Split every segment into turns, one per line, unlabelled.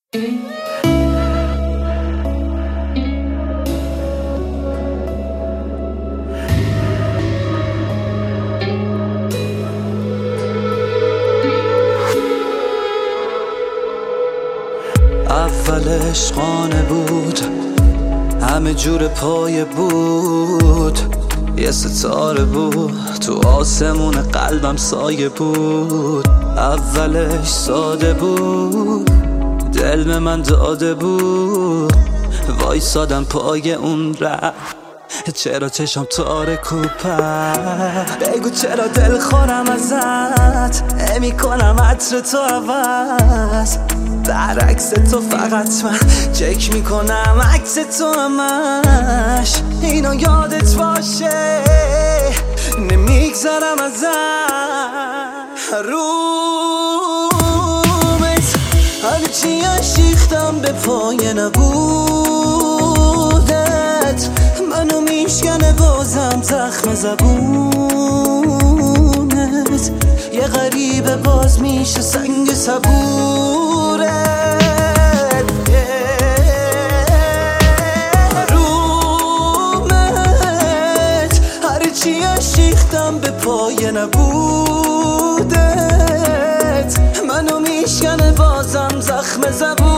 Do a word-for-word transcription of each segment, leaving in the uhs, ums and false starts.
اول عشقانه بود، همه جور پایه بود، یه ستاره بود تو آسمون قلبم سایه بود. اولش ساده بود، دل به من داده بود، وایسادم پای اون ره. چرا چشم تارک و پر، بگو چرا دل خورم ازت، نمی کنم عطر تو عوض، برعکس تو فقط من چک میکنم عکس تو همش. اینا یادت باشه نمیگذرم ازت. رومت هرچی اشیختم به پای نبودت، منو میشکنه بازم زخم زبونت، یه غریبه باز میشه سنگ صبورت. رومت هرچی اشیختم به پای نبودت، منو میشکنه بازم زخم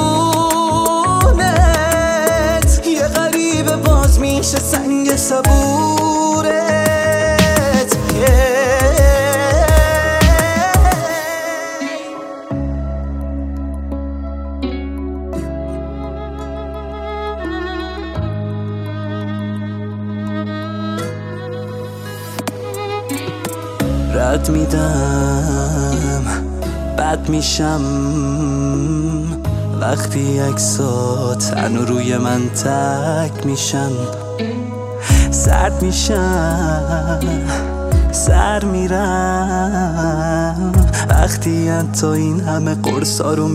زبونت، یه غریبه باز میشه سنگ صبورت. رد میدم بد میشم وقتی عکسات تنو روی من تک میشن، سرد میشم سر میرم وقتی انت این همه قرصا رو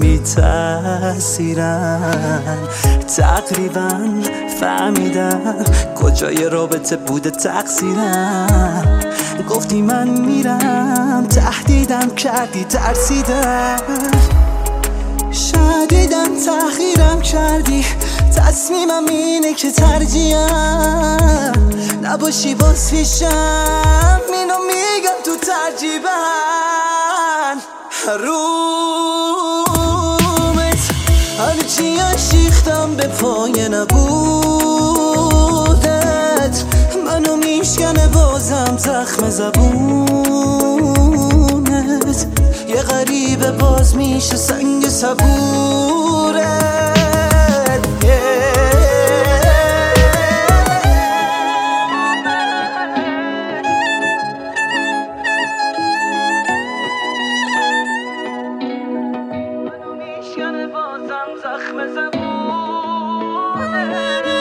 میتاثیرن. تقریبا فهمیدم کجای رابطه بوده تقصیرم، گفتی من میرم تهدیدم کردی ترسیدم، شدیدم تحقیرم کردی، تصمیمم اینه که ترجیحم نباشی باز پیشم، اینو میگم تو ترجیبن. رومت هرچی اشیختم به پای نبودت، منو میشکنه بازم زخم زبونت، یه غریبه باز میشه سنگ صبورت. منو میشکنه بازم زخم زبونت.